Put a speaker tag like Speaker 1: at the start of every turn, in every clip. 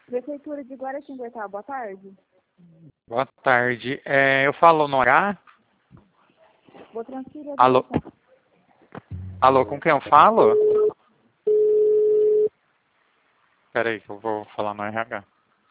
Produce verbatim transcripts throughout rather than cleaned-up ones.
Speaker 1: Prefeitura de Guaratinguetá, boa tarde.
Speaker 2: Boa tarde. É, eu falo no horário?
Speaker 1: Vou transferir a
Speaker 2: Alô?
Speaker 1: ligação.
Speaker 2: Alô, com quem eu falo? Peraí que eu vou falar no R H.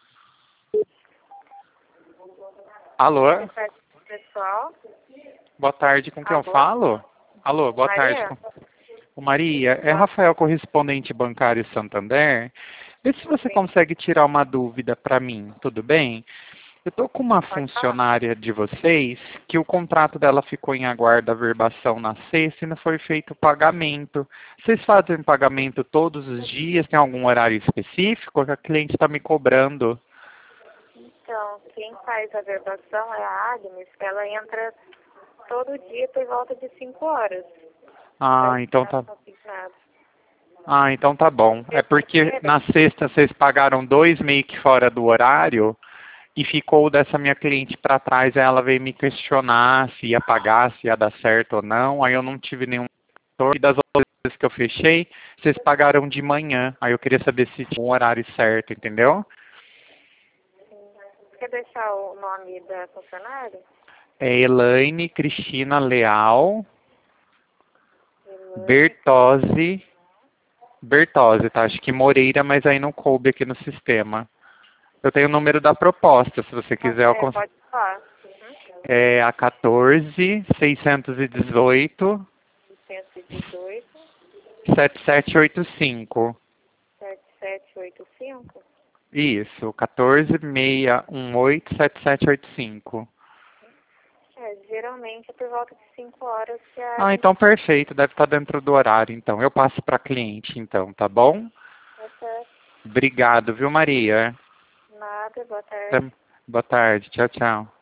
Speaker 2: Alô?
Speaker 3: Pessoal,
Speaker 2: Boa tarde, com quem eu
Speaker 3: Alô?
Speaker 2: falo? Alô, boa tarde.
Speaker 3: Maria?
Speaker 2: Com... Ô, Maria, é Rafael, correspondente bancário Santander. Vê se você
Speaker 3: Sim.
Speaker 2: consegue tirar uma dúvida para mim, tudo bem? Eu estou com uma
Speaker 3: Pode falar.
Speaker 2: funcionária de vocês que o contrato dela ficou em aguardo averbação na sexta e não foi feito o pagamento. Vocês fazem pagamento todos os dias? Tem algum horário específico que a cliente está me cobrando?
Speaker 3: Então, quem faz a verbação é a Agnes, que ela entra todo dia por volta de cinco horas.
Speaker 2: Ah,
Speaker 3: Vai
Speaker 2: então
Speaker 3: ficar
Speaker 2: tá.
Speaker 3: consignado.
Speaker 2: Ah, então tá bom. É porque na sexta vocês pagaram dois meio que fora do horário e ficou dessa minha cliente para trás. Aí ela veio me questionar se ia pagar, se ia dar certo ou não. Aí eu não tive nenhum retorno. E das outras vezes que eu fechei, vocês pagaram de manhã. Aí eu queria saber se tinha um horário certo, entendeu?
Speaker 3: Quer deixar o nome da funcionária?
Speaker 2: É Elaine Cristina Leal
Speaker 3: Elaine.
Speaker 2: Bertozzi. Bertozzi, tá? Acho que Moreira, mas aí não coube aqui no sistema. Eu tenho o número da proposta, se você quiser. Eu
Speaker 3: É,
Speaker 2: cons...
Speaker 3: pode falar. Uhum.
Speaker 2: É a quatorze, seiscentos e dezoito,
Speaker 3: cento e dezoito,
Speaker 2: setenta e sete oitenta e cinco.
Speaker 3: sete sete oito cinco.
Speaker 2: Isso, quatorze, seiscentos e dezoito, setenta e sete oitenta e cinco.
Speaker 3: É, geralmente é por volta de cinco horas que a
Speaker 2: Ah,
Speaker 3: Agnes
Speaker 2: então perfeito, deve estar dentro do horário, então. Eu passo para cliente, então, tá bom?
Speaker 3: tá certo.
Speaker 2: Obrigado, viu, Maria?
Speaker 3: Nada, boa tarde.
Speaker 2: Até- Boa tarde, tchau, tchau.